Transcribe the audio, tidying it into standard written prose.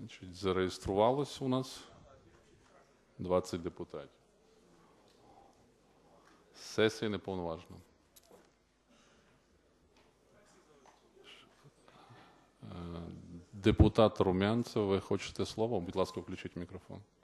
Значить, зареєструвалось у нас 20 депутатів. Сесія неповноважена. Депутат Румянцев, ви хочете слово? Будь ласка, включіть мікрофон.